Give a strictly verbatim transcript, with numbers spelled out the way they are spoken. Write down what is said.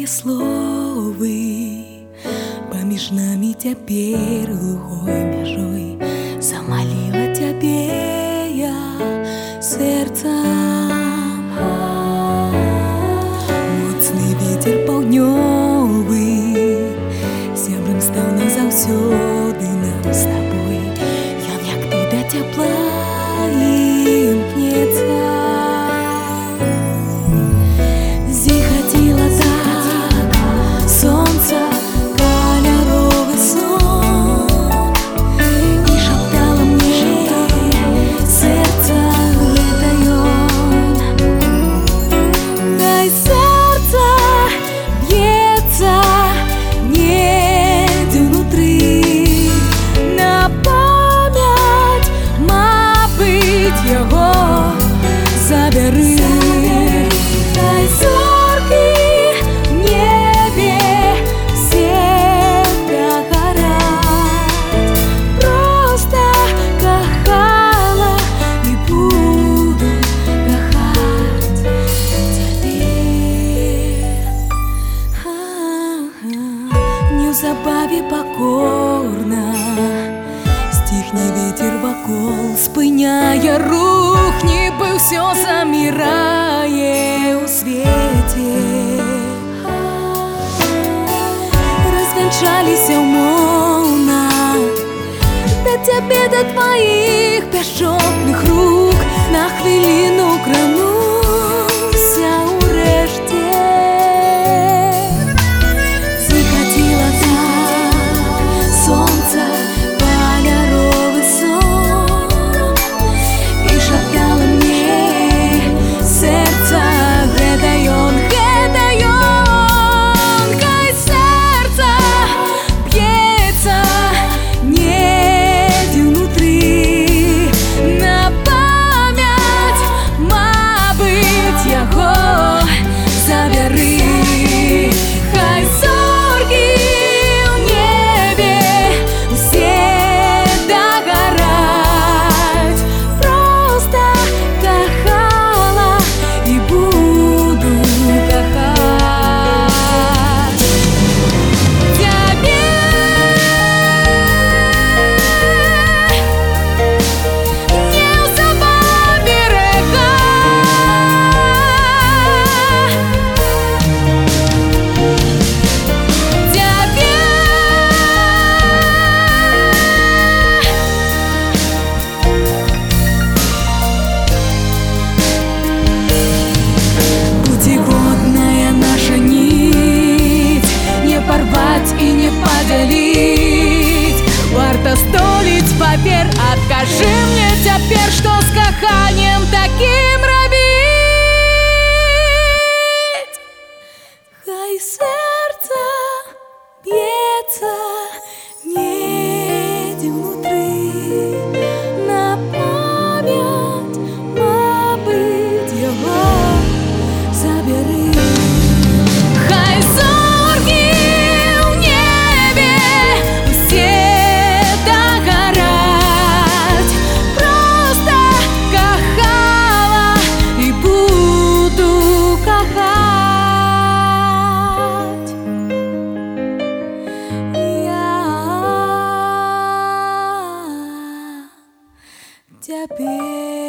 словы, поміж нами цяпер глухой мяжой замаліла цябе я сэрцам. Моцны ветер паўднёвы сябрам стаў назаўсёды нам з табой. Ён як ты да цяпла імкнецца. Зіхаціла так сонца каляровы сон і шаптала мне сэрца гэта ён. Дай сэрца б'ецца недзе ўнутры на памяць, мабыць, яго забяры. Дай зоркі в небе все дагорать, просто кахала і буду кахаць цябе. Неўзабаве пакорна стихне ветер вакол, спыняе рух, нібы ўсё замірае ў свеце. Развянчаліся ўмоўна да цябе, да тваіх пяшчотных рук, на хвіліну крануўся ўрэшце. Зіхаціла так сонца каляровы сон і шаптала мне сэрца гэта ён, гэта ён. Хай сэрца б'ецца недзе ўнутры на памяць, мабыць, яго забяры. Хай зоркі ў небе усе дагораць, просто кахала і буду кахаць цябе. Неўзабаве рэка цябе. Путеводная наша нить, не порвать и не поделить. Варта століць папер, адкажы мне цяпер, што з каханнем такім рабіць. Хай сэрца б'ецца недзе ўнутры на памяць, мабыць, яго забяры. Хай зоркі ў небе усе дагораць, просто кахала і буду кахаць я цябе.